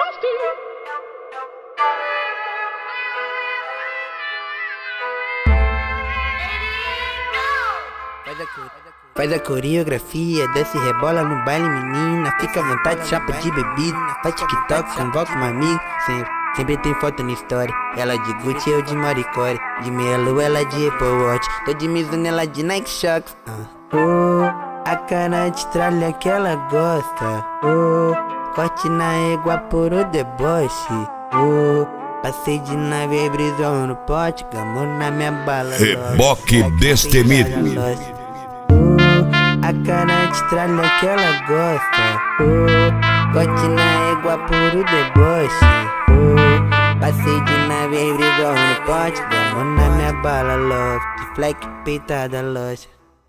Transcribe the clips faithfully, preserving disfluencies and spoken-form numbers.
Faz a coreografia, desce e rebola no baile, menina. Fica à vontade, chapa de bebida. Faz TikTok, convoca um amigo. Sempre, sempre tem foto na história. Ela de Gucci, eu de Maricore. De meia lua, ela de Apple Watch. Tô de Mizuno, ela de Nike Shox. uh. Oh, a cara de tralha que ela gosta. Oh, corte na égua por o deboche. Oh, passei de nave, brisou no pote. Gamou na minha bala. Reboque destemido. A cara de tralha que ela gosta. Oh, corte na égua por o deboche. Oh, passei de nave, brisou no pote. Gamou na minha bala, love. De fleck peitada, loja.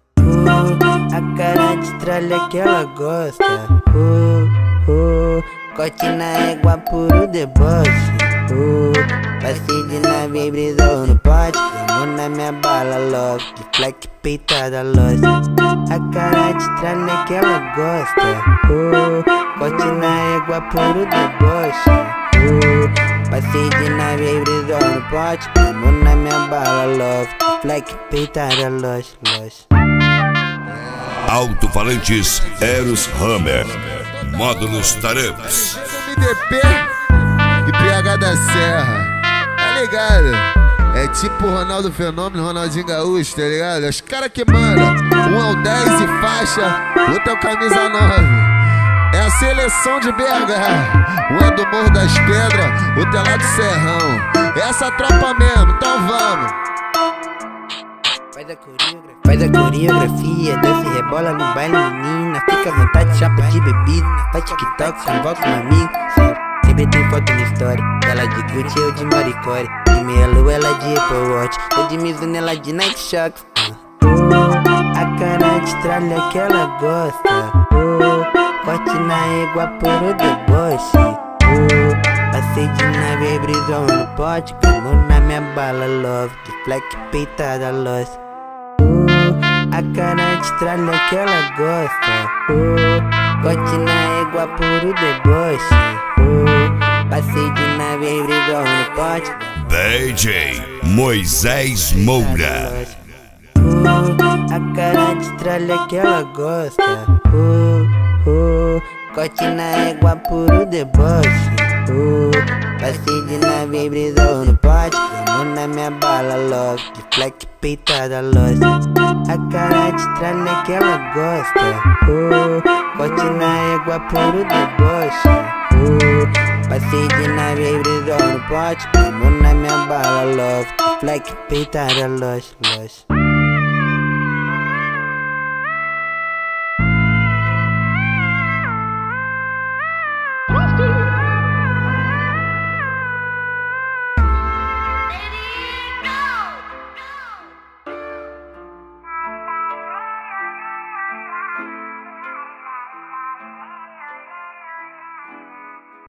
Oh, a cara de tralha que ela gosta. Oh, oh, corte na égua por o deboche. Oh, passei de nave, brisou no pote. Gamou na minha bala, love. De fleck peitada, loja. A cara de tralha que ela gosta. Oh, corte na égua por o deboche. Oh, passei de nave, brisou no pote. Gamou na minha bala, love. De fleck peitada, loja, loja. Alto-falantes Eros Hammer, módulos Taramps, M D P e P H da Serra, tá ligado? É tipo Ronaldo Fenômeno, Ronaldinho Gaúcho, tá ligado? Os caras que mandam, um é o dez e faixa, outro é o camisa nove. É a seleção de B H, um é do Morro das Pedras, outro é lá do Serrão. É essa tropa mesmo, então vamos. Faz a coreografia, faz a coreografia, desce e rebola no baile, menina. Fica à vontade, chapa de bebida. Faz TikTok, convoca um amigo. Sempre, sempre tem foto na história. Ela de Gucci, eu de Maricore. De meia lua, ela de Apple Watch. Tô de Mizuno, ela de Nike Shox. uh. Oh, a cara de tralha que ela gosta. Oh, corte na égua por o deboche. Oh, passei de nave, brisou no pote. Gamou na minha bala, love. De fleck peitada, loja. A cara de tralha que ela gosta. Oh, corte na égua por o deboche. Oh, passei de nave, brisou no pote. D J Moisés Moura. Oh, a cara de tralha que ela gosta. Oh, oh, corte na égua por o deboche. Oh, passei de nave, brisou no pote. Gamou na minha bala, love. De fleck peitada, loja. A cara de tralha que ela gosta. Oh, corte na égua por o deboche. Oh, passei de nave, brisou no pote. Gamou na minha bala, love. De fleck peitada, loja, loja.